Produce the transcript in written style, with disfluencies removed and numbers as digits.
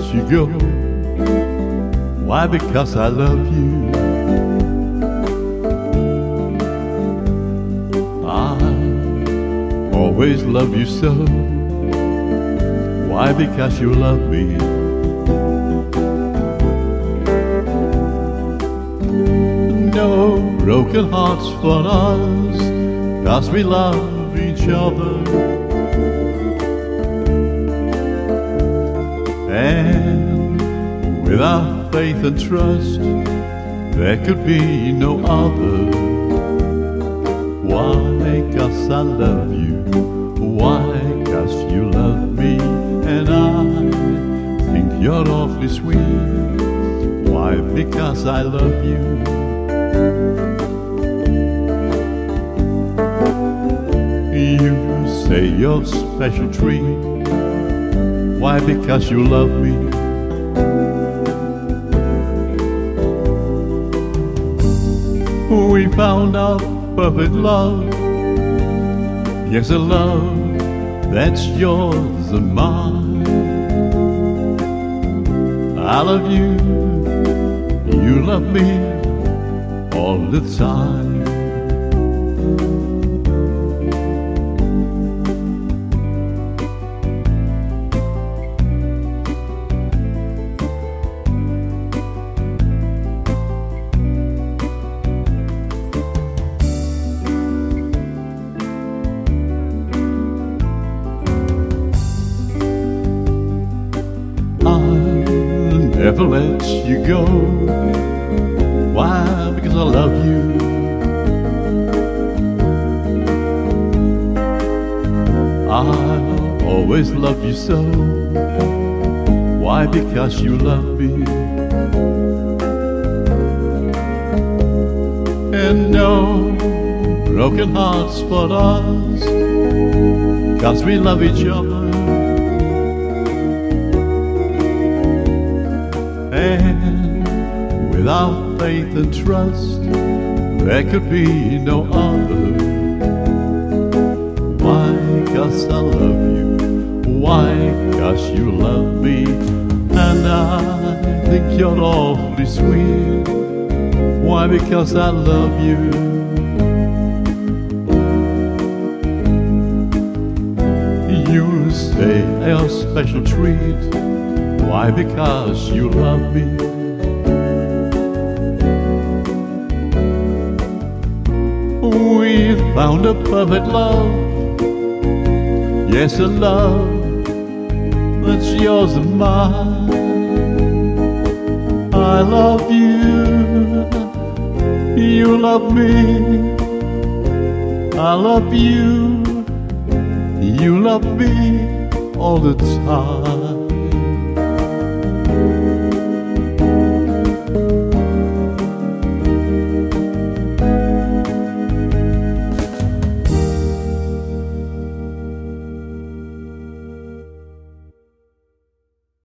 you go. Why? Because I love you. I always love you so. Why? Because you love me. No broken hearts for us, 'cause we love each other. And without faith and trust, there could be no other. Why? 'Cause I love you. Why? 'Cause you love me. And I think you're awfully sweet. Why? Because I love you. You say you're a special treat. Why? Because you love me. We found our perfect love. Yes, a love that's yours and mine. I love you. You love me all the time. Never let you go. Why? Because I love you. I'll always love you so. Why? Because you love me. And no broken hearts for us, 'cause we love each other. And without faith and trust, there could be no other. Why? 'Cause I love you. Why? 'Cause you love me. And I think you're awfully sweet. Why? Because I love you. You say you're a special treat. Why? Because you love me. We found a perfect love. Yes, a love that's yours and mine. I love you. You love me. I love you. You love me all the time.